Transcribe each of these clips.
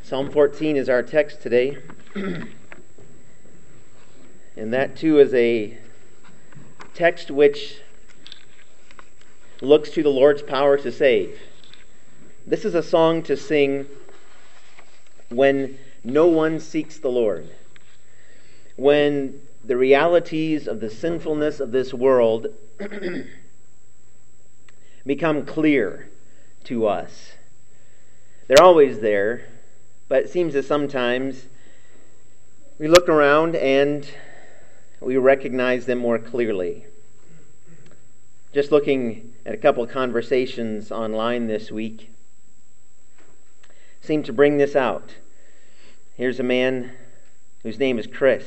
Psalm 14 is our text today. And that too is a text which looks to the Lord's power to save. This is a song to sing when no one seeks the Lord. When the realities of the sinfulness of this world become clear to us. They're always there, but it seems that sometimes we look around and we recognize them more clearly. Just looking at a couple of conversations online this week seem to bring this out. Here's a man whose name is Chris.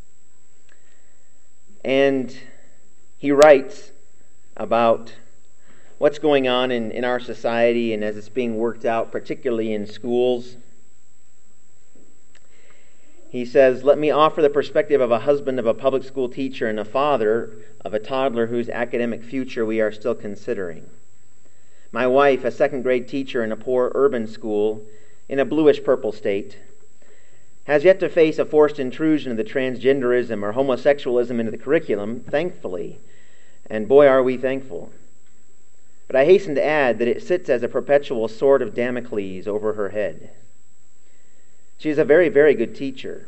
And he writes about what's going on in our society and as it's being worked out, particularly in schools. He says, "Let me offer the perspective of a husband of a public school teacher and a father of a toddler whose academic future we are still considering. My wife, a second grade teacher in a poor urban school in a bluish-purple state, has yet to face a forced intrusion of the transgenderism or homosexualism into the curriculum, thankfully. And boy, are we thankful. But I hasten to add that it sits as a perpetual sword of Damocles over her head. She is a very, very good teacher.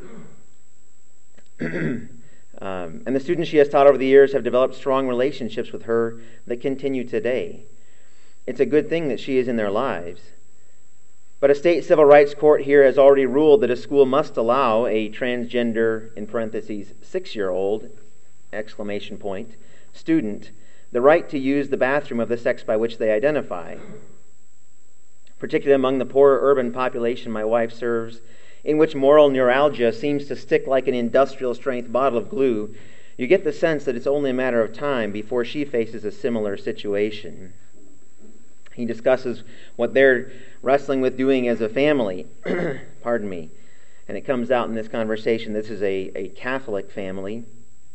And the students she has taught over the years have developed strong relationships with her that continue today. It's a good thing that she is in their lives. But a state civil rights court here has already ruled that a school must allow a transgender, in parentheses, 6-year-old, exclamation point, student the right to use the bathroom of the sex by which they identify. Particularly among the poorer urban population my wife serves, in which moral neuralgia seems to stick like an industrial-strength bottle of glue, you get the sense that it's only a matter of time before she faces a similar situation." He discusses what they're wrestling with doing as a family. Pardon me. And it comes out in this conversation. This is a Catholic family.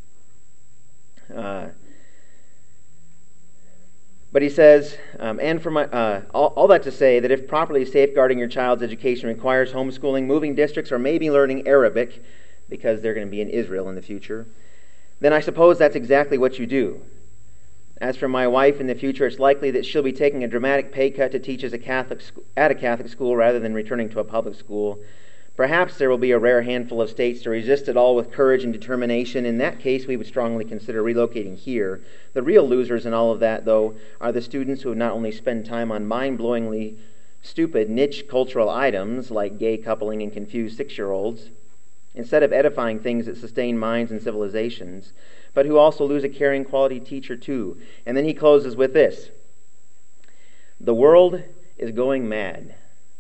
But he says, and for my all that to say that if properly safeguarding your child's education requires homeschooling, moving districts, or maybe learning Arabic, because they're going to be in Israel in the future, then I suppose that's exactly what you do. As for my wife in the future, it's likely that she'll be taking a dramatic pay cut to teach at a Catholic school rather than returning to a public school. Perhaps there will be a rare handful of states to resist it all with courage and determination. In that case, we would strongly consider relocating here. The real losers in all of that, though, are the students who not only spend time on mind-blowingly stupid niche cultural items like gay coupling and confused 6-year-olds, instead of edifying things that sustain minds and civilizations, but who also lose a caring quality teacher too. And then he closes with this: "The world is going mad."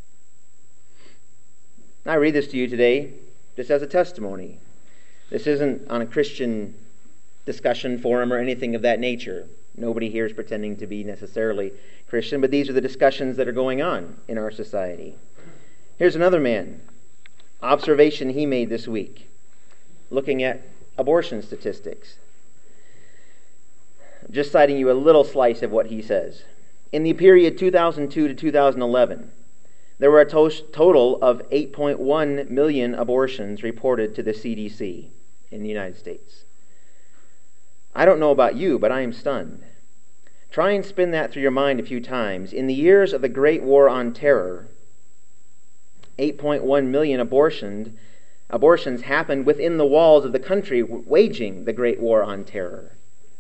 I read this to you today just as a testimony. This isn't on a Christian discussion forum or anything of that nature. Nobody here is pretending to be necessarily Christian, but these are the discussions that are going on in our society. Here's another man. Observation he made this week, looking at abortion statistics. Just citing you a little slice of what he says. In the period 2002 to 2011, there were a total of 8.1 million abortions reported to the CDC in the United States. I don't know about you, but I am stunned. Try and spin that through your mind a few times. In the years of the Great War on Terror, 8.1 million abortions happened within the walls of the country waging the Great War on Terror.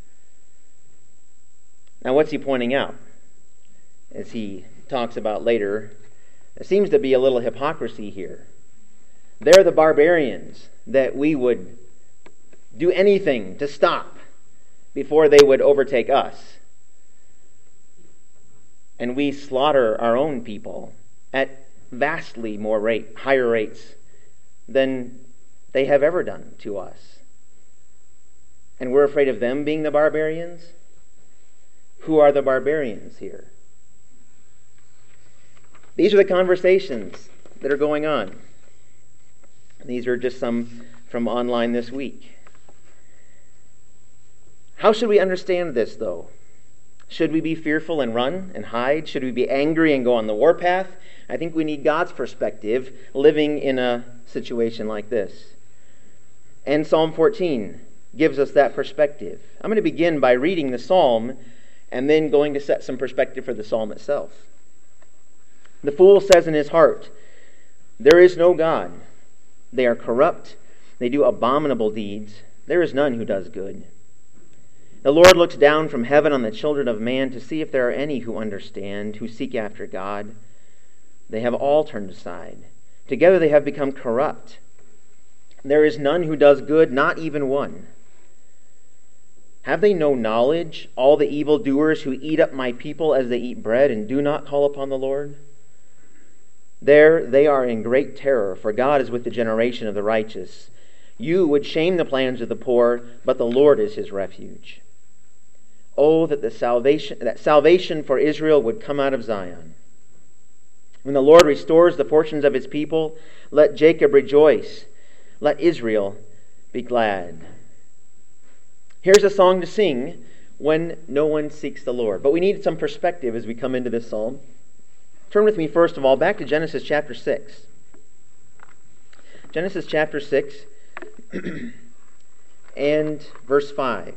Now, what's he pointing out? As he talks about later, there seems to be a little hypocrisy here. They're the barbarians that we would do anything to stop before they would overtake us. And we slaughter our own people at vastly higher rates than they have ever done to us. And we're afraid of them being the barbarians? Who are the barbarians here? These are the conversations that are going on. These are just some from online this week. How should we understand this, though? Should we be fearful and run and hide? Should we be angry and go on the warpath? I think we need God's perspective living in a situation like this. And Psalm 14 gives us that perspective. I'm going to begin by reading the psalm and then going to set some perspective for the psalm itself. The fool says in his heart, "There is no God. They are corrupt. They do abominable deeds. There is none who does good." The Lord looks down from heaven on the children of man to see if there are any who understand, who seek after God. They have all turned aside. Together they have become corrupt. There is none who does good, not even one. Have they no knowledge, all the evildoers who eat up my people as they eat bread and do not call upon the Lord? There they are in great terror, for God is with the generation of the righteous. You would shame the plans of the poor, but the Lord is his refuge. Oh, that salvation for Israel would come out of Zion. When the Lord restores the fortunes of his people, let Jacob rejoice. Let Israel be glad. Here's a song to sing when no one seeks the Lord. But we need some perspective as we come into this psalm. Turn with me, first of all, back to Genesis chapter 6. Genesis chapter 6 and verse 5.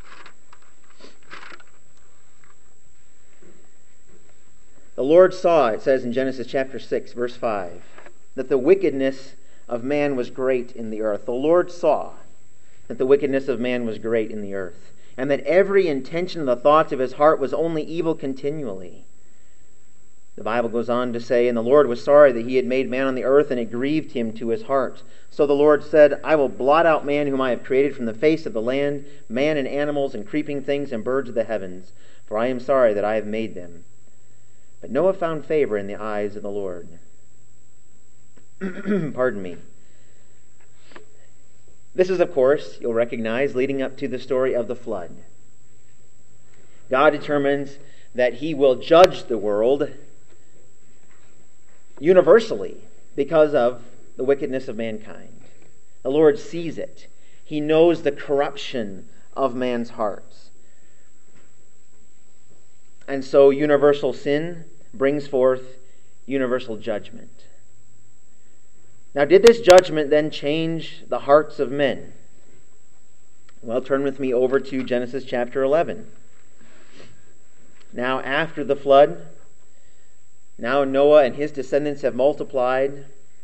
The Lord saw, it says in Genesis chapter 6, verse 5, that the wickedness of man was great in the earth. The Lord saw that the wickedness of man was great in the earth, and that every intention of the thoughts of his heart was only evil continually. The Bible goes on to say, "And the Lord was sorry that he had made man on the earth, and it grieved him to his heart. So the Lord said, I will blot out man whom I have created from the face of the land, man and animals and creeping things and birds of the heavens, for I am sorry that I have made them." But Noah found favor in the eyes of the Lord. Pardon me. This is, of course, you'll recognize, leading up to the story of the flood. God determines that he will judge the world universally because of the wickedness of mankind. The Lord sees it. He knows the corruption of man's hearts. And so universal sin brings forth universal judgment. Now, did this judgment then change the hearts of men? Well, turn with me over to Genesis chapter 11. Now, after the flood, now Noah and his descendants have multiplied.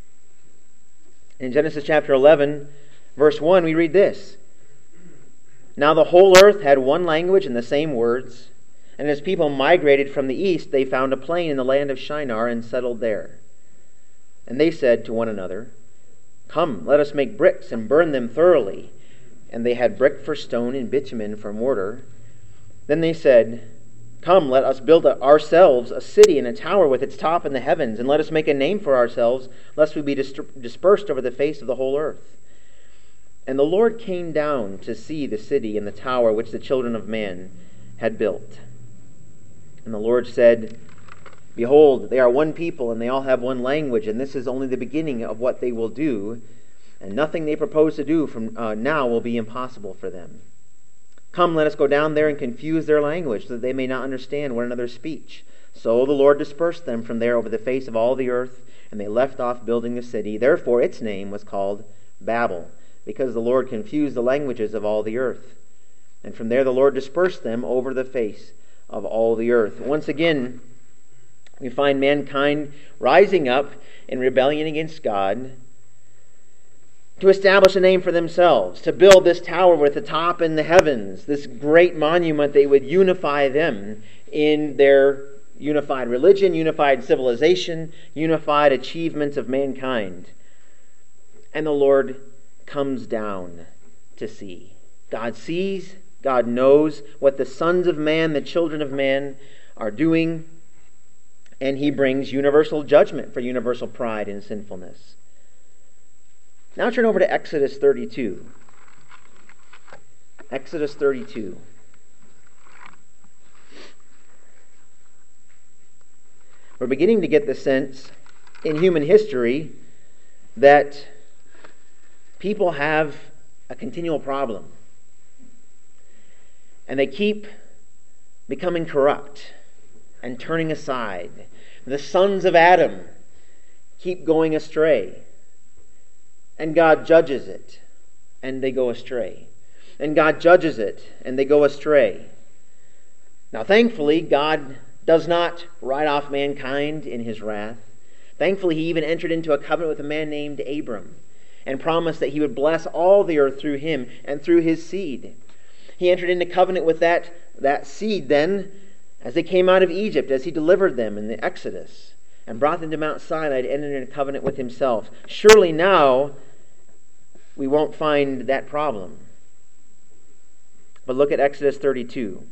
In Genesis chapter 11, verse 1, we read this. "Now the whole earth had one language and the same words. And as people migrated from the east, they found a plain in the land of Shinar and settled there. And they said to one another, 'Come, let us make bricks and burn them thoroughly.' And they had brick for stone and bitumen for mortar. Then they said, 'Come, let us build ourselves a city and a tower with its top in the heavens, and let us make a name for ourselves, lest we be dispersed over the face of the whole earth.' And the Lord came down to see the city and the tower which the children of man had built. And the Lord said, 'Behold, they are one people, and they all have one language, and this is only the beginning of what they will do, and nothing they propose to do from now will be impossible for them. Come, let us go down there and confuse their language, so that they may not understand one another's speech.' So the Lord dispersed them from there over the face of all the earth, and they left off building the city. Therefore its name was called Babel, because the Lord confused the languages of all the earth. And from there the Lord dispersed them over the face of all the earth." Once again, we find mankind rising up in rebellion against God to establish a name for themselves, to build this tower with the top in the heavens, this great monument that would unify them in their unified religion, unified civilization, unified achievements of mankind. And the Lord comes down to see. God sees, God knows what the sons of man, the children of man, are doing, and he brings universal judgment for universal pride and sinfulness. Now turn over to Exodus 32. Exodus 32. We're beginning to get the sense in human history that people have a continual problem. And they keep becoming corrupt and turning aside. The sons of Adam keep going astray. And God judges it, and they go astray. And God judges it, and they go astray. Now, thankfully, God does not write off mankind in his wrath. Thankfully, he even entered into a covenant with a man named Abram and promised that he would bless all the earth through him and through his seed. He entered into covenant with that seed then as they came out of Egypt, as he delivered them in the Exodus and brought them to Mount Sinai to enter into covenant with himself. Surely now we won't find that problem. But look at Exodus 32.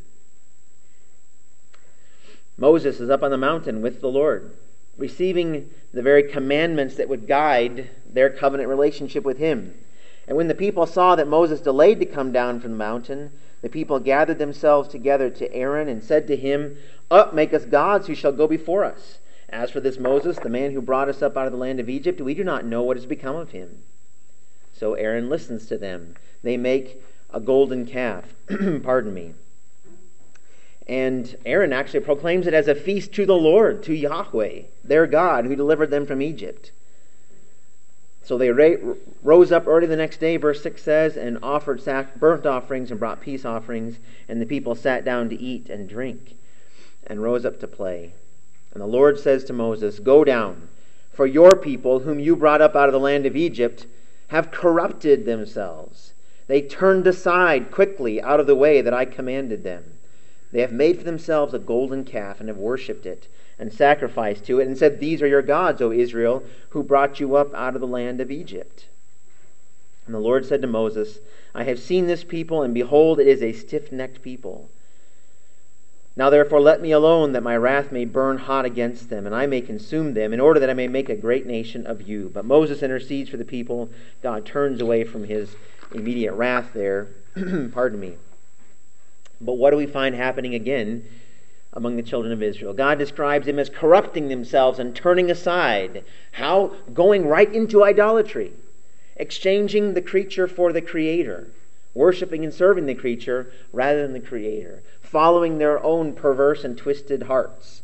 Moses is up on the mountain with the Lord, receiving the very commandments that would guide their covenant relationship with him. And when the people saw that Moses delayed to come down from the mountain, the people gathered themselves together to Aaron and said to him, "Up, make us gods who shall go before us. As for this Moses, the man who brought us up out of the land of Egypt, we do not know what has become of him." So Aaron listens to them. They make a golden calf. Pardon me. And Aaron actually proclaims it as a feast to the Lord, to Yahweh, their God, who delivered them from Egypt. So they rose up early the next day, verse 6 says, and offered burnt offerings and brought peace offerings. And the people sat down to eat and drink and rose up to play. And the Lord says to Moses, "Go down, for your people, whom you brought up out of the land of Egypt, have corrupted themselves. They turned aside quickly out of the way that I commanded them. They have made for themselves a golden calf and have worshipped it and sacrificed to it and said, 'These are your gods, O Israel, who brought you up out of the land of Egypt.' And the Lord said to Moses, 'I have seen this people, and behold, it is a stiff-necked people. Now therefore let me alone, that my wrath may burn hot against them, and I may consume them, in order that I may make a great nation of you.' But Moses intercedes for the people. God turns away from his immediate wrath there. Pardon me. But what do we find happening again among the children of Israel? God describes them as corrupting themselves and turning aside. How? Going right into idolatry. Exchanging the creature for the Creator. Worshipping and serving the creature rather than the Creator. Following their own perverse and twisted hearts.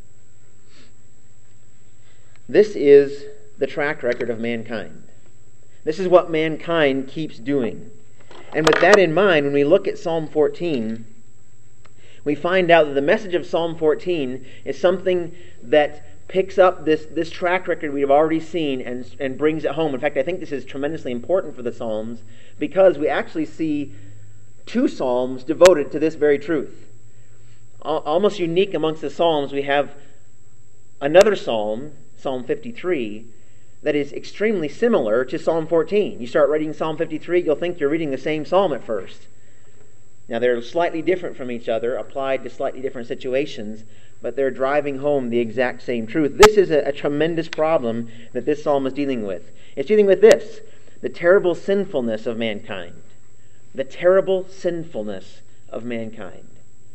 This is the track record of mankind. This is what mankind keeps doing. And with that in mind, when we look at Psalm 14, we find out that the message of Psalm 14 is something that picks up this track record we have already seen and brings it home. In fact, I think this is tremendously important for the Psalms because we actually see two Psalms devoted to this very truth. Almost unique amongst the Psalms, we have another Psalm, Psalm 53, that is extremely similar to Psalm 14. You start reading Psalm 53, you'll think you're reading the same psalm at first. Now they're slightly different from each other, applied to slightly different situations, but they're driving home the exact same truth. This is a tremendous problem that this psalm is dealing with. It's dealing with this, the terrible sinfulness of mankind. The terrible sinfulness of mankind.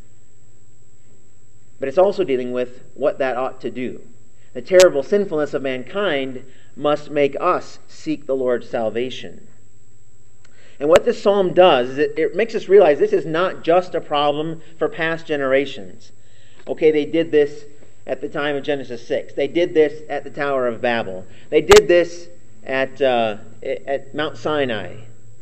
But it's also dealing with what that ought to do. The terrible sinfulness of mankind must make us seek the Lord's salvation. And what this psalm does is it makes us realize this is not just a problem for past generations. Okay, they did this at the time of Genesis 6. They did this at the Tower of Babel. They did this at Mount Sinai.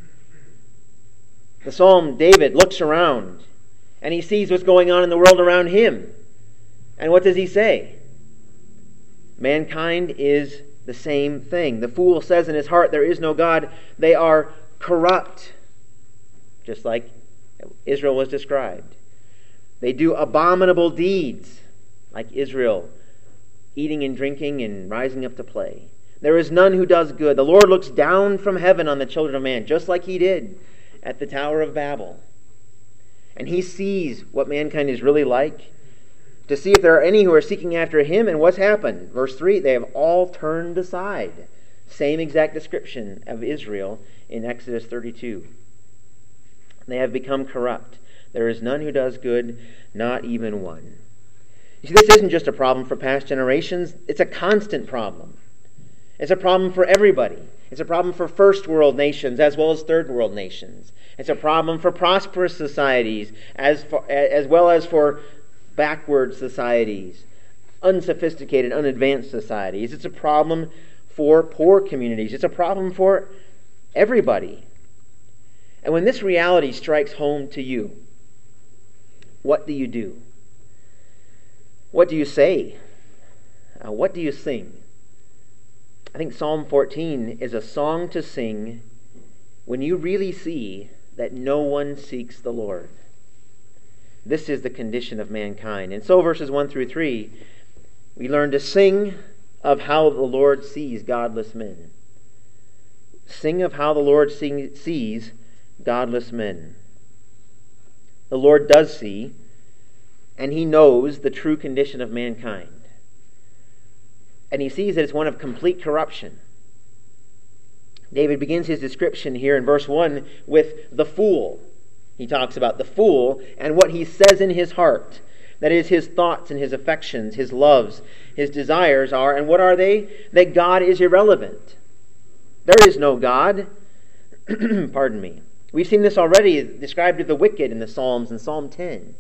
The psalm, David looks around and he sees what's going on in the world around him. And what does he say? Mankind is the same thing. The fool says in his heart, there is no God. They are corrupt, just like Israel was described. They do abominable deeds, like Israel, eating and drinking and rising up to play. There is none who does good. The Lord looks down from heaven on the children of man, just like he did at the Tower of Babel. And he sees what mankind is really like, to see if there are any who are seeking after him. And what's happened? Verse 3, they have all turned aside. Same exact description of Israel in Exodus 32. They have become corrupt. There is none who does good, not even one. You see, this isn't just a problem for past generations. It's a constant problem. It's a problem for everybody. It's a problem for first world nations as well as third world nations. It's a problem for prosperous societies as well as for backward societies, unsophisticated, unadvanced societies. It's a problem for poor communities. It's a problem for everybody. And when this reality strikes home to you, what do you do? What do you say? What do you sing? I think Psalm 14 is a song to sing when you really see that no one seeks the Lord. This is the condition of mankind. And so verses 1 through 3, we learn to sing of how the Lord sees godless men. Sing of how the Lord sees godless men. The Lord does see, and He knows the true condition of mankind. And He sees that it's one of complete corruption. David begins his description here in verse 1 with the fool. He talks about the fool and what he says in his heart. That is, his thoughts and his affections, his loves, his desires are. And what are they? That God is irrelevant. There is no God. Pardon me. We've seen this already described of the wicked in the Psalms in Psalm 10.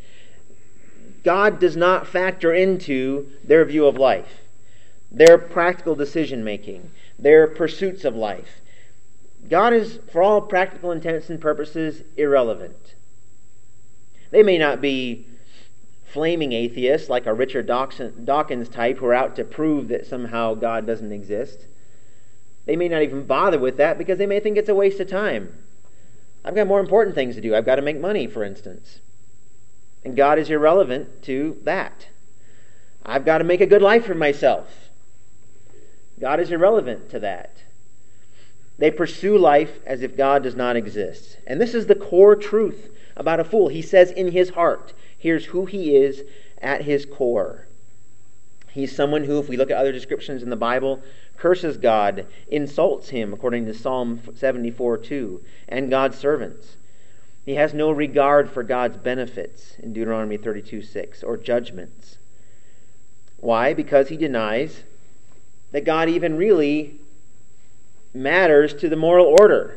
God does not factor into their view of life, their practical decision-making, their pursuits of life. God is, for all practical intents and purposes, irrelevant. They may not be flaming atheists like a Richard Dawkins type who are out to prove that somehow God doesn't exist. They may not even bother with that because they may think it's a waste of time. I've got more important things to do. I've got to make money, for instance. And God is irrelevant to that. I've got to make a good life for myself. God is irrelevant to that. They pursue life as if God does not exist. And this is the core truth about a fool. He says in his heart, here's who he is at his core. He's someone who, if we look at other descriptions in the Bible, curses God, insults Him, according to Psalm 74:2, and God's servants. He has no regard for God's benefits in Deuteronomy 32:6, or judgments. Why? Because he denies that God even really matters to the moral order.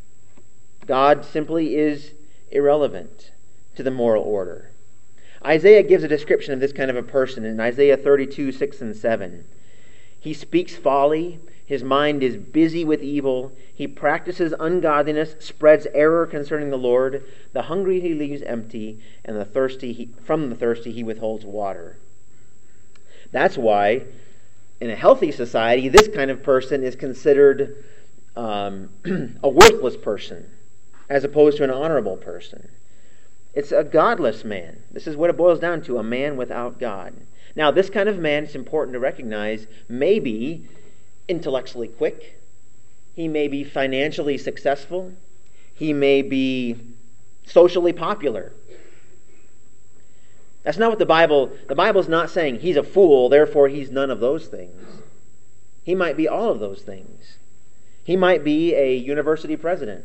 God simply is irrelevant to the moral order. Isaiah gives a description of this kind of a person in Isaiah 32:6 and 7. He speaks folly. His mind is busy with evil. He practices ungodliness, spreads error concerning the Lord. The hungry he leaves empty, and from the thirsty he withholds water. That's why, in a healthy society, this kind of person is considered a worthless person, as opposed to an honorable person. It's a godless man. This is what it boils down to, a man without God. Now, this kind of man, it's important to recognize, may be intellectually quick. He may be financially successful. He may be socially popular. That's not what the Bible's not saying he's a fool, therefore he's none of those things. He might be all of those things. He might be a university president.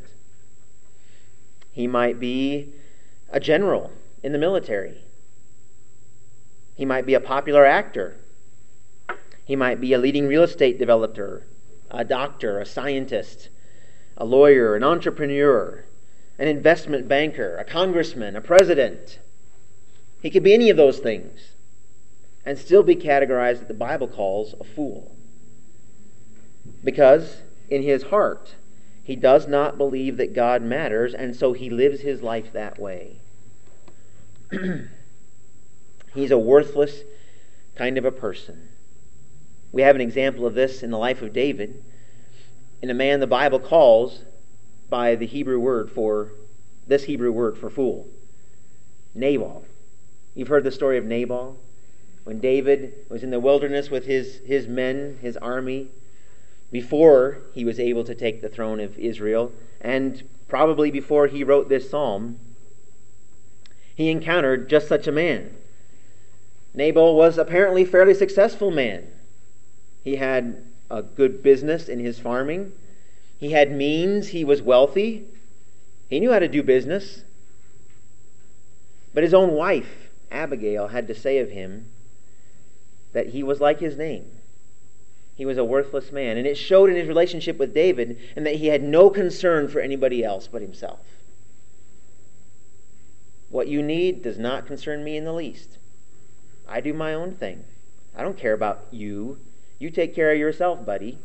He might be a general in the military. He might be a popular actor. He might be a leading real estate developer, a doctor, a scientist, a lawyer, an entrepreneur, an investment banker, a congressman, a president. He could be any of those things and still be categorized what the Bible calls a fool. Because in his heart, he does not believe that God matters, and so he lives his life that way. He's a worthless kind of a person. We have an example of this in the life of David, in a man the Bible calls by the Hebrew word for fool, Nabal. You've heard the story of Nabal? When David was in the wilderness with his men, his army, before he was able to take the throne of Israel, and probably before he wrote this psalm, he encountered just such a man. Nabal was apparently a fairly successful man. He had a good business in his farming. He had means. He was wealthy. He knew how to do business. But his own wife, Abigail, had to say of him that he was like his name. He was a worthless man. And it showed in his relationship with David, and that he had no concern for anybody else but himself. What you need does not concern me in the least. I do my own thing. I don't care about you. You take care of yourself, buddy.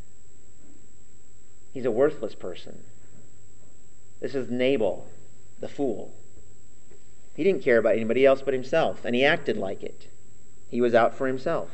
He's a worthless person. This is Nabal, the fool. He didn't care about anybody else but himself, and he acted like it. He was out for himself.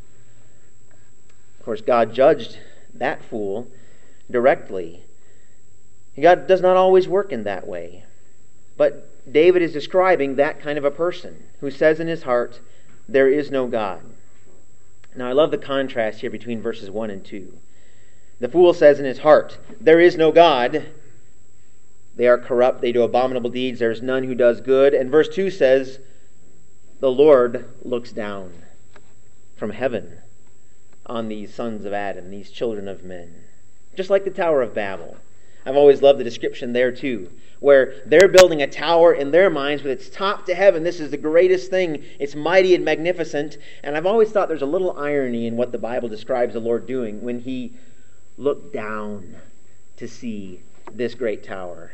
Of course, God judged that fool directly. God does not always work in that way. But David is describing that kind of a person who says in his heart, there is no God. Now, I love the contrast here between verses 1 and 2. The fool says in his heart, there is no God. They are corrupt, they do abominable deeds, there is none who does good. And verse 2 says, the Lord looks down from heaven on these sons of Adam, these children of men. Just like the Tower of Babel. I've always loved the description there too, where they're building a tower in their minds with its top to heaven. This is the greatest thing. It's mighty and magnificent. And I've always thought there's a little irony in what the Bible describes the Lord doing when he looked down to see this great tower.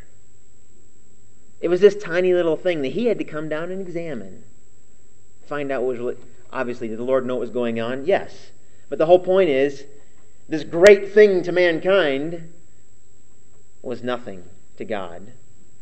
It was this tiny little thing that he had to come down and examine. Find out what was... Obviously, did the Lord know what was going on? Yes. But the whole point is, this great thing to mankind was nothing to God.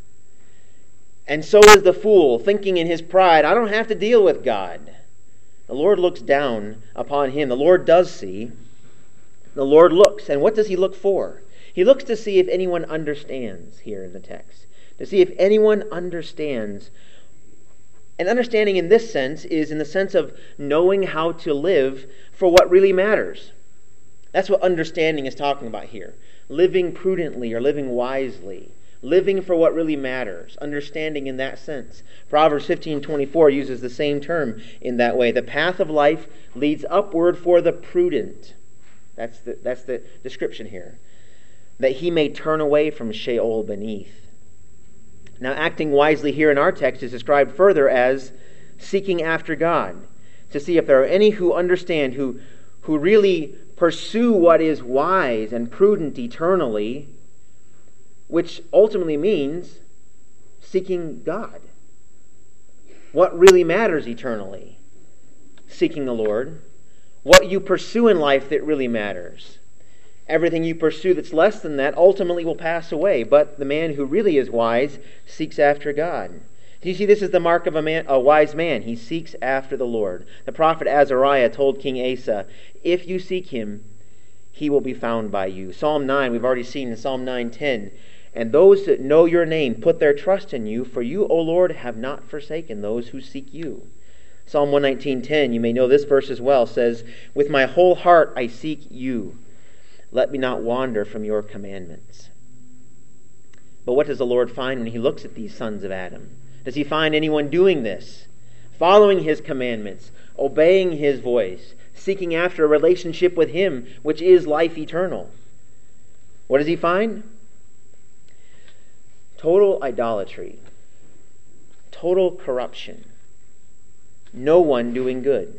And so is the fool, thinking in his pride, I don't have to deal with God. The Lord looks down upon him. The Lord does see. The Lord looks. And what does he look for? He looks to see if anyone understands here in the text. To see if anyone understands. And understanding in this sense is in the sense of knowing how to live for what really matters. That's what understanding is talking about here. Living prudently or living wisely. Living for what really matters. Understanding in that sense. Proverbs 15:24 uses the same term in that way. The path of life leads upward for the prudent. That's the description here. That he may turn away from Sheol beneath. Now, acting wisely here in our text is described further as seeking after God. To see if there are any who understand, who really pursue what is wise and prudent eternally, which ultimately means seeking God. What really matters eternally? Seeking the Lord. What you pursue in life that really matters. Everything you pursue that's less than that ultimately will pass away. But the man who really is wise seeks after God. Do you see, this is the mark of a wise man. He seeks after the Lord. The prophet Azariah told King Asa, if you seek him, he will be found by you. Psalm 9, we've already seen in Psalm 9:10. And those that know your name put their trust in you, for you, O Lord, have not forsaken those who seek you. Psalm 119:10, you may know this verse as well, says, with my whole heart I seek you. Let me not wander from your commandments. But what does the Lord find when he looks at these sons of Adam? Does he find anyone doing this? Following his commandments, obeying his voice, seeking after a relationship with him, which is life eternal. What does he find? Total idolatry. Total corruption. No one doing good.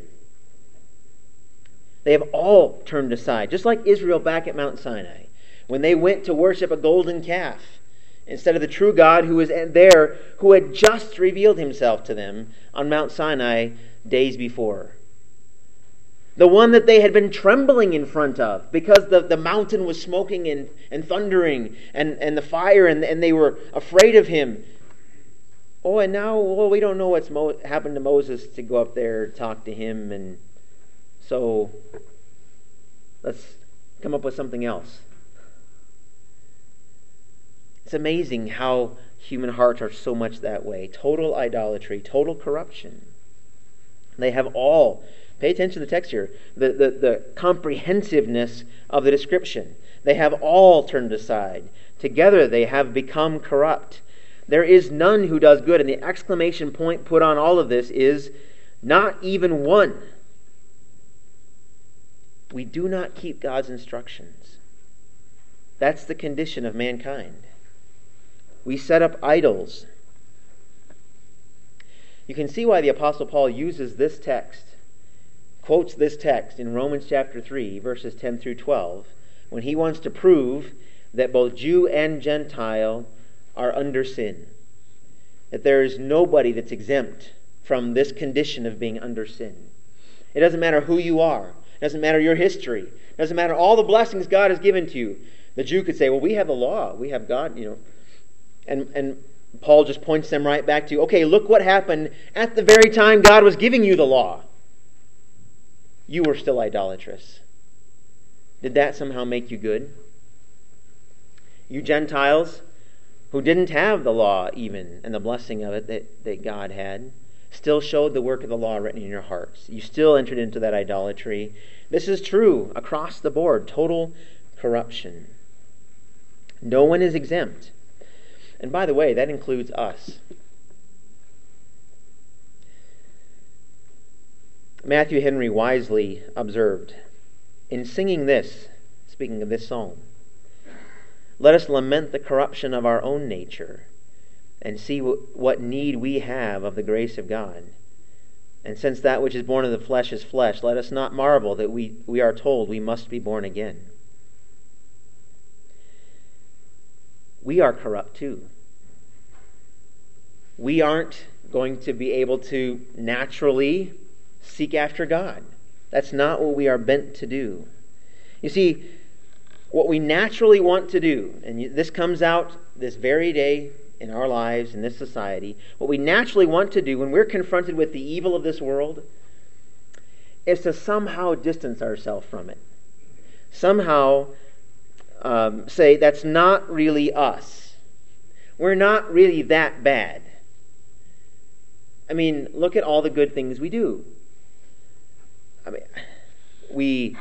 They have all turned aside, just like Israel back at Mount Sinai, when they went to worship a golden calf instead of the true God who was there, who had just revealed himself to them on Mount Sinai days before. The one that they had been trembling in front of because the mountain was smoking and thundering and the fire, and they were afraid of him. Oh, and now, we don't know what's happened to Moses to go up there and talk to him, and so let's come up with something else. It's amazing how human hearts are so much that way. Total idolatry, total corruption. They have all, pay attention to the text here, the comprehensiveness of the description. They have all turned aside. Together they have become corrupt. There is none who does good. And the exclamation point put on all of this is, not even one. We do not keep God's instructions. That's the condition of mankind. We set up idols. You can see why the Apostle Paul uses this text quotes this text in Romans chapter 3, verses 10 through 12, when he wants to prove that both Jew and Gentile are under sin. That there is nobody that's exempt from this condition of being under sin. It doesn't matter who you are. It doesn't matter your history. It doesn't matter all the blessings God has given to you. The Jew could say, well, we have the law. We have God, And Paul just points them right back to, okay, look what happened at the very time God was giving you the law. You were still idolatrous. Did that somehow make you good? You Gentiles who didn't have the law even and the blessing of it that God had, still showed the work of the law written in your hearts. You still entered into that idolatry. This is true across the board. Total corruption. No one is exempt. And by the way, that includes us. Matthew Henry wisely observed, in singing this, speaking of this psalm, let us lament the corruption of our own nature and see what need we have of the grace of God. And since that which is born of the flesh is flesh, let us not marvel that we are told we must be born again. We are corrupt too. We aren't going to be able to naturally seek after God. That's not what we are bent to do. You see, what we naturally want to do, and this comes out this very day in our lives, in this society, what we naturally want to do when we're confronted with the evil of this world is to somehow distance ourselves from it. Somehow say, that's not really us. We're not really that bad. I mean, look at all the good things we do. I mean, we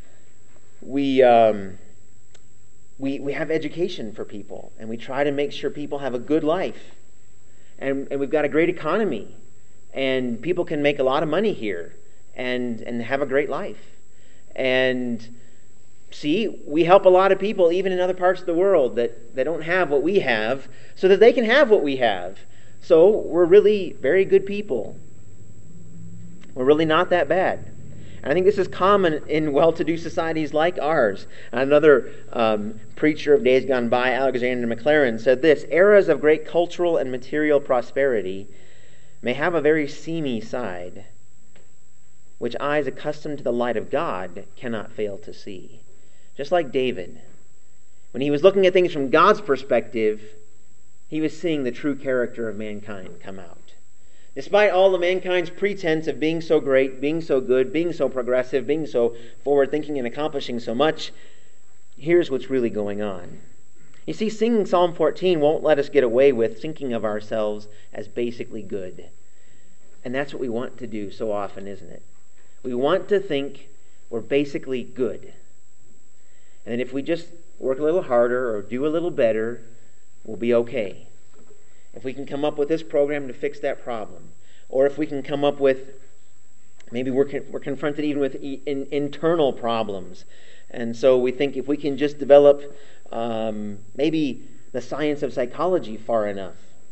have education for people, and we try to make sure people have a good life. And we've got a great economy, and people can make a lot of money here and have a great life. And see, we help a lot of people even in other parts of the world that don't have what we have, so that they can have what we have. So we're really very good people. We're really not that bad. And I think this is common in well-to-do societies like ours. Another preacher of days gone by, Alexander Maclaren, said this: eras of great cultural and material prosperity may have a very seamy side, which eyes accustomed to the light of God cannot fail to see. Just like David, when he was looking at things from God's perspective, he was seeing the true character of mankind come out. Despite all of mankind's pretense of being so great, being so good, being so progressive, being so forward-thinking and accomplishing so much, here's what's really going on. You see, singing Psalm 14 won't let us get away with thinking of ourselves as basically good. And that's what we want to do so often, isn't it? We want to think we're basically good. And then if we just work a little harder or do a little better, we'll be okay. If we can come up with this program to fix that problem, or if we can come up with, maybe we're confronted even with internal problems, and so we think if we can just develop maybe the science of psychology far enough,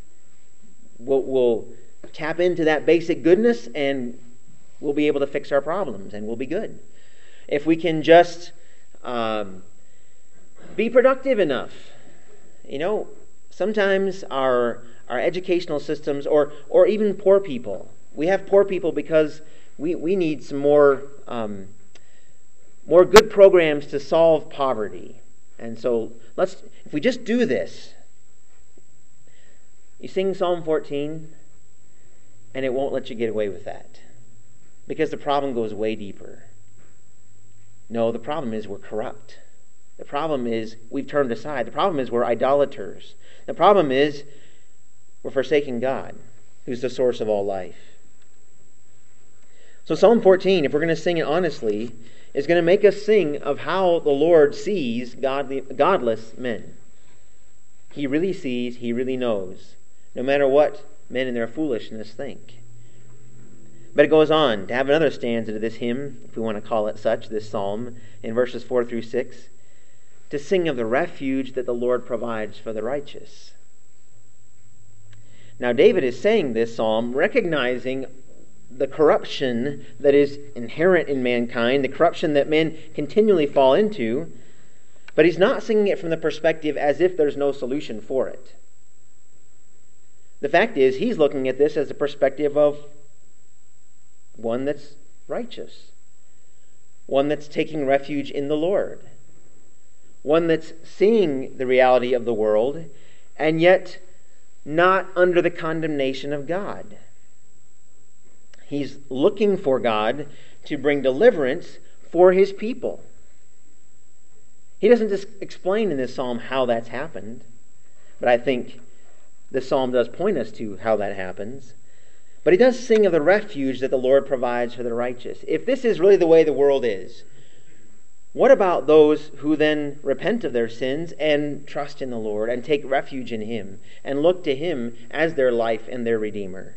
we'll tap into that basic goodness and we'll be able to fix our problems and we'll be good. If we can just be productive enough, sometimes our educational systems, or even poor people. We have poor people because we need some more good programs to solve poverty. And so if we just do this, you sing Psalm 14, and it won't let you get away with that, because the problem goes way deeper. No, the problem is we're corrupt. The problem is we've turned aside. The problem is we're idolaters. The problem is we're forsaking God, who's the source of all life. So Psalm 14, if we're going to sing it honestly, is going to make us sing of how the Lord sees godless men. He really sees, He really knows, no matter what men in their foolishness think. But it goes on to have another stanza to this hymn, if we want to call it such, this psalm, in verses 4 through 6, to sing of the refuge that the Lord provides for the righteous. Now David is saying this psalm recognizing the corruption that is inherent in mankind, the corruption that men continually fall into, but he's not singing it from the perspective as if there's no solution for it. The fact is, he's looking at this as a perspective of one that's righteous, one that's taking refuge in the Lord, one that's seeing the reality of the world and yet not under the condemnation of God. He's looking for God to bring deliverance for his people. He doesn't just explain in this psalm how that's happened, but I think the psalm does point us to how that happens. But he does sing of the refuge that the Lord provides for the righteous. If this is really the way the world is, what about those who then repent of their sins and trust in the Lord and take refuge in him and look to him as their life and their Redeemer?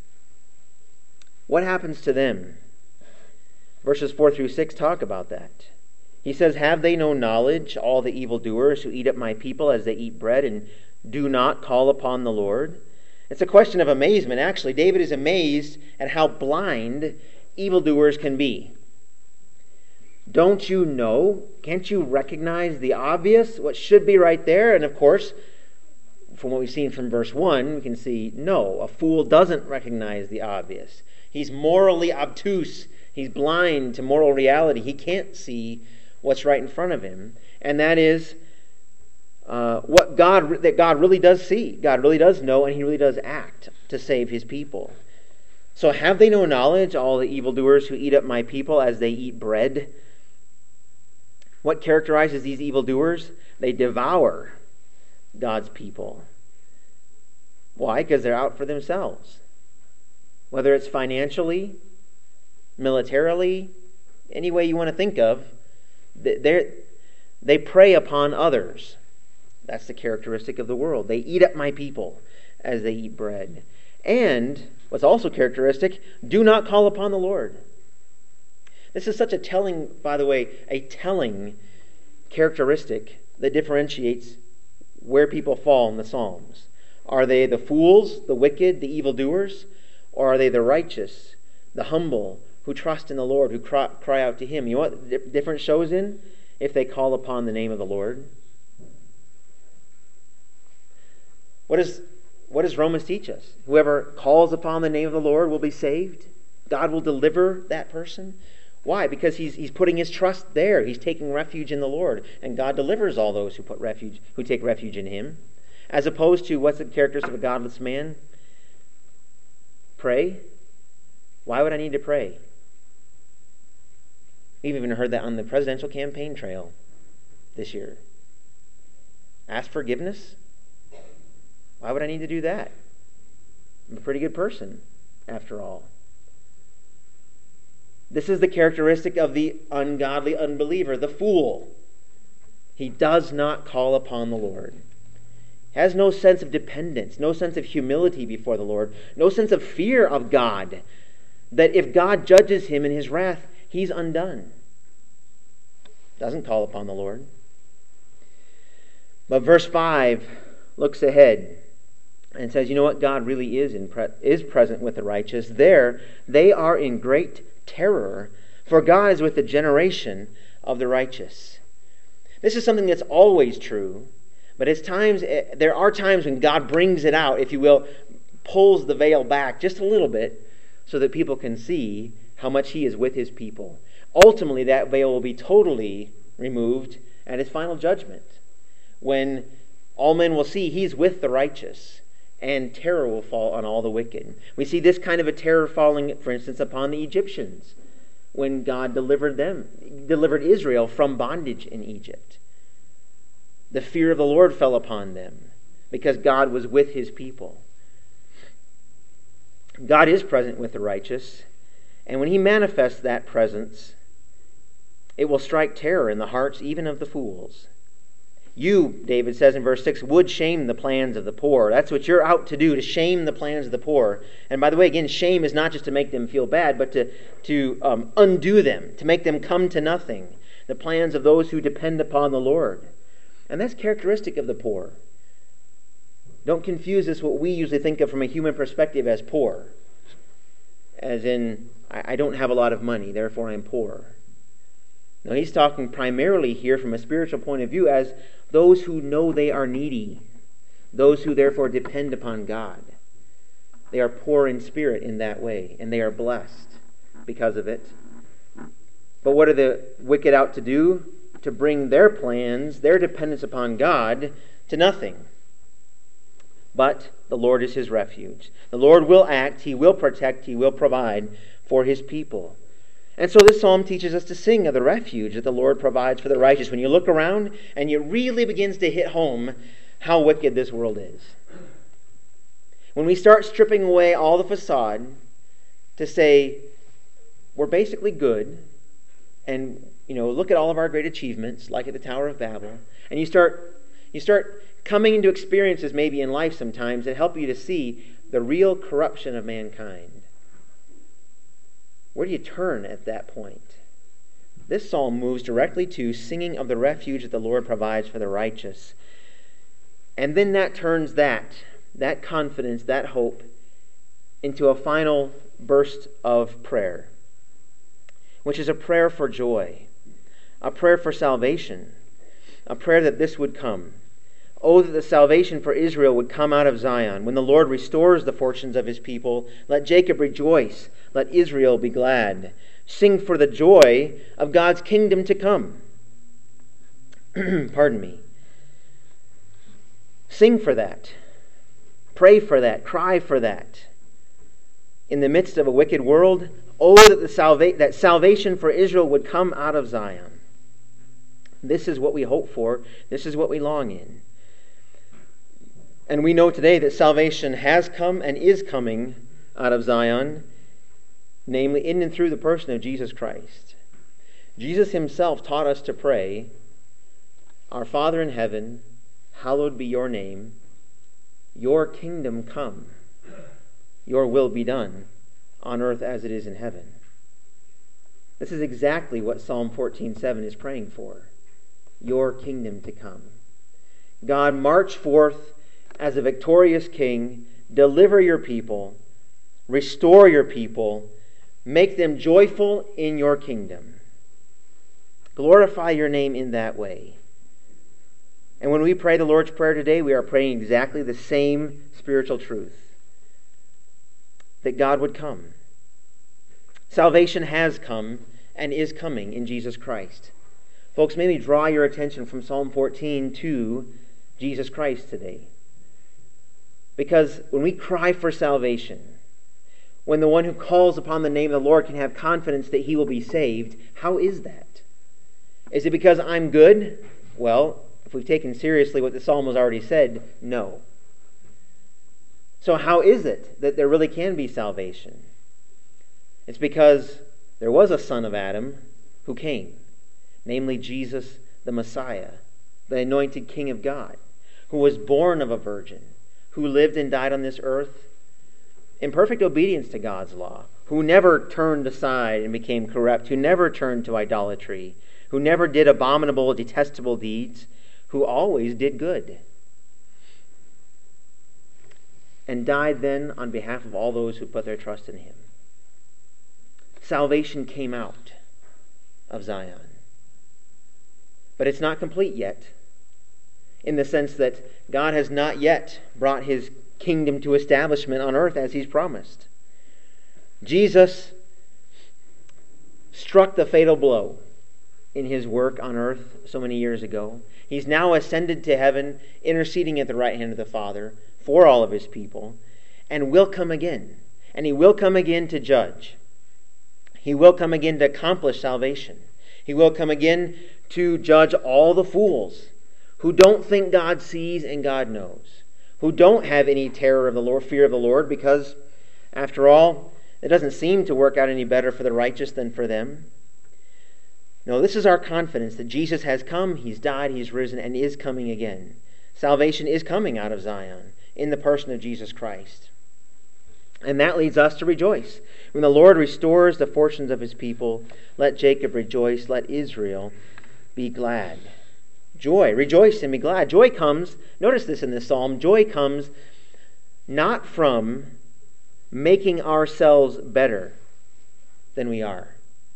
What happens to them? Verses 4 through 6 talk about that. He says, "Have they no knowledge, all the evildoers who eat up my people as they eat bread and do not call upon the Lord?" It's a question of amazement. Actually, David is amazed at how blind evildoers can be. Don't you know? Can't you recognize the obvious? What should be right there? And of course, from what we've seen from verse 1, we can see, no, a fool doesn't recognize the obvious. He's morally obtuse. He's blind to moral reality. He can't see what's right in front of him. And that is that God really does see. God really does know, and he really does act to save his people. So have they no knowledge, all the evildoers who eat up my people as they eat bread? What characterizes these evildoers? They devour God's people. Why? Because they're out for themselves. Whether it's financially, militarily, any way you want to think of, they prey upon others. That's the characteristic of the world. They eat up my people as they eat bread. And what's also characteristic, do not call upon the Lord. This is such a telling, by the way, a telling characteristic that differentiates where people fall in the Psalms. Are they the fools, the wicked, the evildoers? Or are they the righteous, the humble, who trust in the Lord, who cry out to him? You know what the difference shows in? If they call upon the name of the Lord. What does Romans teach us? Whoever calls upon the name of the Lord will be saved. God will deliver that person. Why? Because he's putting his trust there. He's taking refuge in the Lord. And God delivers all those who take refuge in him. As opposed to, what's the characteristic of a godless man? Pray. Why would I need to pray? We've even heard that on the presidential campaign trail this year. Ask forgiveness? Why would I need to do that? I'm a pretty good person, after all. This is the characteristic of the ungodly unbeliever, the fool. He does not call upon the Lord. Has no sense of dependence, no sense of humility before the Lord, no sense of fear of God, that if God judges him in his wrath, he's undone. Doesn't call upon the Lord. But verse 5 looks ahead and says, you know what? God really is present with the righteous. There, they are in great terror, for God is with the generation of the righteous. This is something that's always true, but there are times when God brings it out, if you will, pulls the veil back just a little bit so that people can see how much he is with his people. Ultimately, that veil will be totally removed at his final judgment, when all men will see he's with the righteous, and terror will fall on all the wicked. We see this kind of a terror falling, for instance, upon the Egyptians when God delivered Israel from bondage in Egypt. The fear of the Lord fell upon them because God was with his people. God is present with the righteous, and when he manifests that presence, it will strike terror in the hearts even of the fools. You, David says in verse 6, would shame the plans of the poor. That's what you're out to do, to shame the plans of the poor. And by the way, again, shame is not just to make them feel bad, but to undo them, to make them come to nothing. The plans of those who depend upon the Lord. And that's characteristic of the poor. Don't confuse this, what we usually think of from a human perspective, as poor. as in, I don't have a lot of money, therefore I'm poor. No, he's talking primarily here from a spiritual point of view as those who know they are needy, those who therefore depend upon God. They are poor in spirit in that way, and they are blessed because of it. But what are the wicked out to do? To bring their plans, their dependence upon God, to nothing. But the Lord is his refuge. The Lord will act, he will protect, he will provide for his people. And so this psalm teaches us to sing of the refuge that the Lord provides for the righteous. When you look around and it really begins to hit home how wicked this world is. When we start stripping away all the facade to say we're basically good, and look at all of our great achievements, like at the Tower of Babel, and you start coming into experiences maybe in life sometimes that help you to see the real corruption of mankind. Where do you turn at that point? This psalm moves directly to singing of the refuge that the Lord provides for the righteous. And then that turns that confidence, that hope, into a final burst of prayer, which is a prayer for joy, a prayer for salvation, a prayer that this would come. Oh, that the salvation for Israel would come out of Zion. When the Lord restores the fortunes of his people, let Jacob rejoice, let Israel be glad. Sing for the joy of God's kingdom to come. Pardon me. Sing for that. Pray for that. Cry for that. In the midst of a wicked world, oh, that salvation for Israel would come out of Zion. This is what we hope for. This is what we long in. And we know today that salvation has come and is coming out of Zion, namely in and through the person of Jesus Christ. Jesus himself taught us to pray, Our Father in heaven, hallowed be your name. Your kingdom come. Your will be done on earth as it is in heaven. This is exactly what Psalm 14:7 is praying for. Your kingdom to come. God, march forth as a victorious king, deliver your people, restore your people, make them joyful in your kingdom. Glorify your name in that way. And when we pray the Lord's Prayer today, we are praying exactly the same spiritual truth. That God would come. Salvation has come and is coming in Jesus Christ. Folks, may we draw your attention from Psalm 14 to Jesus Christ today. Because when we cry for salvation, when the one who calls upon the name of the Lord can have confidence that he will be saved, how is that? Is it because I'm good? Well, if we've taken seriously what the psalm has already said, no. So how is it that there really can be salvation? It's because there was a son of Adam who came, namely Jesus the Messiah, the anointed King of God, who was born of a virgin, who lived and died on this earth in perfect obedience to God's law, who never turned aside and became corrupt, who never turned to idolatry, who never did abominable, detestable deeds, who always did good, and died then on behalf of all those who put their trust in him. Salvation came out of Zion. But it's not complete yet, in the sense that God has not yet brought his kingdom to establishment on earth as he's promised. Jesus struck the fatal blow in his work on earth so many years ago. He's now ascended to heaven, interceding at the right hand of the Father for all of his people, and will come again. And he will come again to judge. He will come again to accomplish salvation. He will come again to judge all the fools who don't think God sees and God knows, who don't have any terror of the Lord, fear of the Lord, because, after all, it doesn't seem to work out any better for the righteous than for them. No, this is our confidence that Jesus has come, he's died, he's risen, and is coming again. Salvation is coming out of Zion in the person of Jesus Christ. And that leads us to rejoice. When the Lord restores the fortunes of his people, let Jacob rejoice, let Israel be glad. Joy, rejoice and be glad. Joy comes, notice this in this psalm, joy comes not from making ourselves better than we are,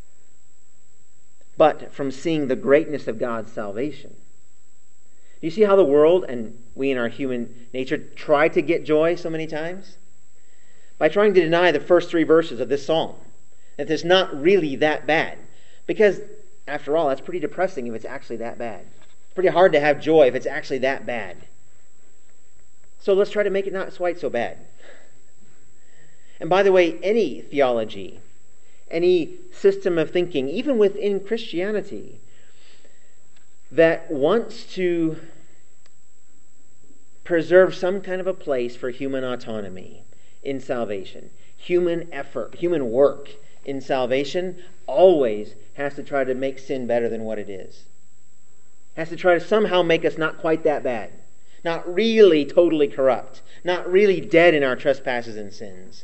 but from seeing the greatness of God's salvation. Do you see how the world and we in our human nature try to get joy so many times? By trying to deny the first 3 verses of this psalm, that it's not really that bad. Because, after all, that's pretty depressing if it's actually that bad. It's pretty hard to have joy if it's actually that bad. So let's try to make it not quite so bad. And by the way, any theology, any system of thinking, even within Christianity, that wants to preserve some kind of a place for human autonomy in salvation, human effort, human work in salvation, always has to try to make sin better than what it is. Has to try to somehow make us not quite that bad, not really totally corrupt, not really dead in our trespasses and sins.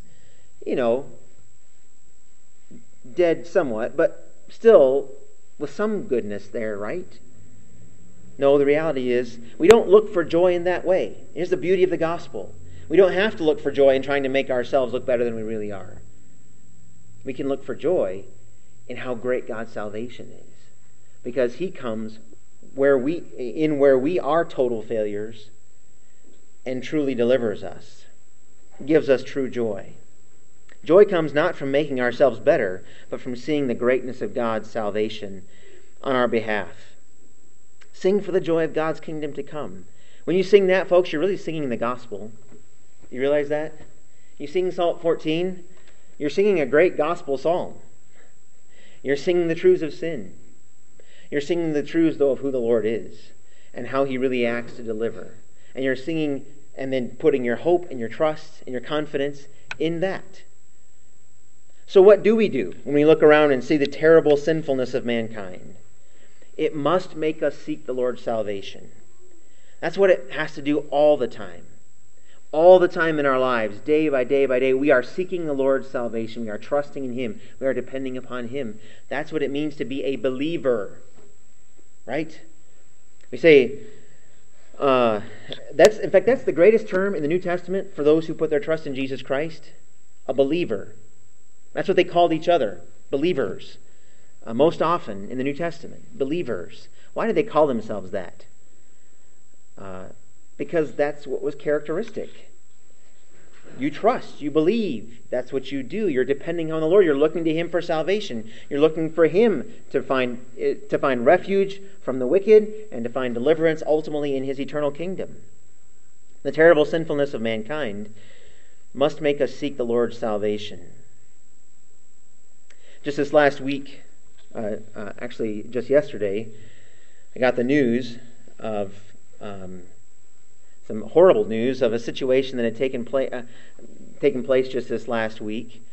Dead somewhat, but still with some goodness there, right? No, the reality is we don't look for joy in that way. Here's the beauty of the gospel. We don't have to look for joy in trying to make ourselves look better than we really are. We can look for joy in how great God's salvation is, because He comes where we are total failures and truly delivers us, gives us true joy. Joy comes not from making ourselves better, but from seeing the greatness of God's salvation on our behalf. Sing for the joy of God's kingdom to come. When you sing that, folks, you're really singing the gospel. You realize that? You sing Psalm 14, you're singing a great gospel psalm. You're singing the truths of sin. You're singing the truths, though, of who the Lord is and how He really acts to deliver. And you're singing and then putting your hope and your trust and your confidence in that. So what do we do when we look around and see the terrible sinfulness of mankind? It must make us seek the Lord's salvation. That's what it has to do all the time. All the time in our lives, day by day by day, we are seeking the Lord's salvation. We are trusting in Him. We are depending upon Him. That's what it means to be a believer. Right? We say, that's the greatest term in the New Testament for those who put their trust in Jesus Christ. A believer. That's what they called each other. Believers. Most often in the New Testament. Believers. Why did they call themselves that? Because that's what was characteristic. You trust, you believe. That's what you do. You're depending on the Lord. You're looking to Him for salvation. You're looking for Him to find refuge from the wicked and to find deliverance ultimately in His eternal kingdom. The terrible sinfulness of mankind must make us seek the Lord's salvation. Just this last week, actually just yesterday, I got the news of some horrible news of a situation that had taken place just this last week,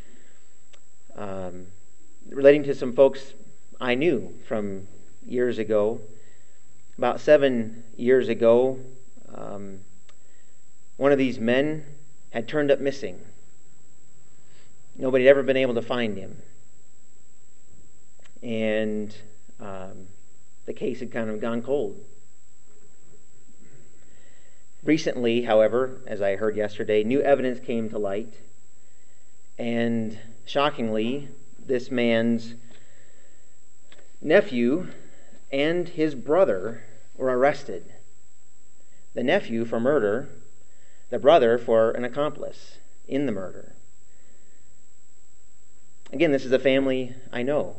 relating to some folks I knew from years ago. About 7 years ago, one of these men had turned up missing. Nobody had ever been able to find him. And the case had kind of gone cold. Recently, however, as I heard yesterday, new evidence came to light. And shockingly, this man's nephew and his brother were arrested. The nephew for murder, the brother for an accomplice in the murder. Again, this is a family I know.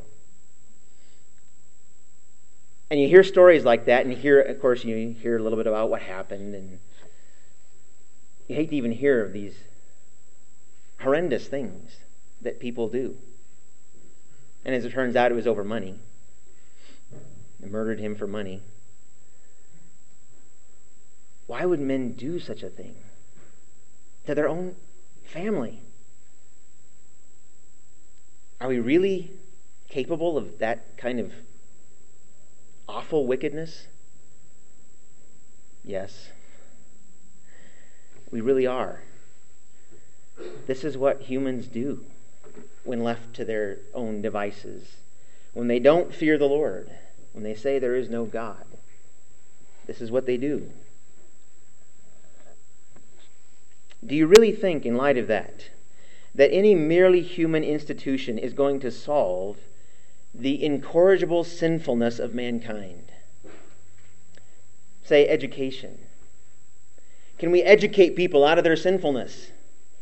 And you hear stories like that, and you hear a little bit about what happened, and you hate to even hear of these horrendous things that people do. And as it turns out, it was over money. They murdered him for money. Why would men do such a thing to their own family? Are we really capable of that kind of awful wickedness? Yes. We really are. This is what humans do when left to their own devices. When they don't fear the Lord. When they say there is no God. This is what they do. Do you really think, in light of that, that any merely human institution is going to solve the incorrigible sinfulness of mankind. Say, education. Can we educate people out of their sinfulness?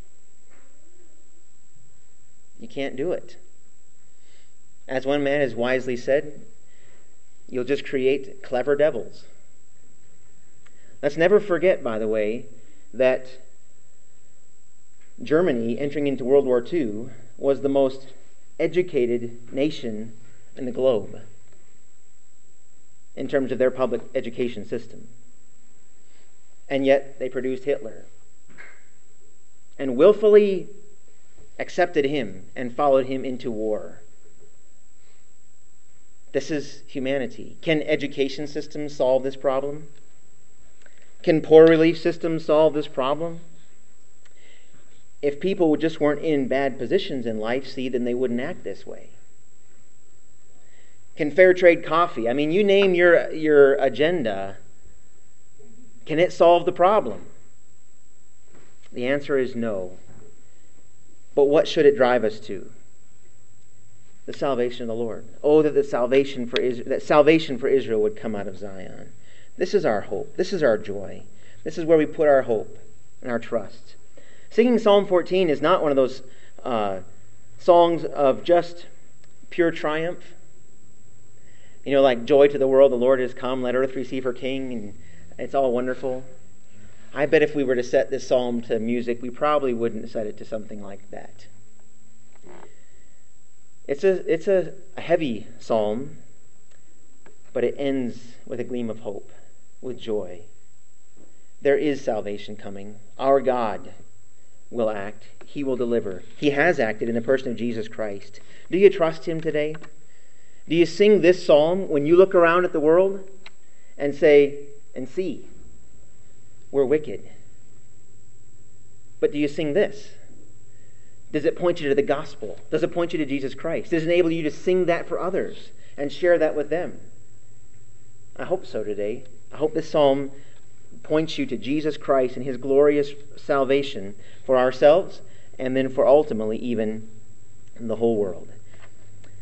You can't do it. As one man has wisely said, you'll just create clever devils. Let's never forget, by the way, that Germany, entering into World War II, was the most educated nation in the globe in terms of their public education system. And yet they produced Hitler and willfully accepted him and followed him into war. This is humanity. Can education systems solve this problem? Can poor relief systems solve this problem? If people just weren't in bad positions in life, then they wouldn't act this way. Can fair trade coffee, you name your agenda, can it solve the problem? The answer is no. But what should it drive us to? The salvation of the Lord. Oh, that salvation for Israel would come out of Zion. This is our hope. This is our joy. This is where we put our hope and our trust. Singing Psalm 14 is not one of those songs of just pure triumph. Like joy to the world, the Lord has come, let earth receive her King, and it's all wonderful. I bet if we were to set this psalm to music, we probably wouldn't set it to something like that. It's a heavy psalm, but it ends with a gleam of hope, with joy. There is salvation coming. Our God will act. He will deliver. He has acted in the person of Jesus Christ. Do you trust Him today? Do you sing this psalm when you look around at the world and say, and see, we're wicked? But do you sing this? Does it point you to the gospel? Does it point you to Jesus Christ? Does it enable you to sing that for others and share that with them? I hope so today. I hope this psalm points you to Jesus Christ and His glorious salvation for ourselves and then for ultimately even the whole world.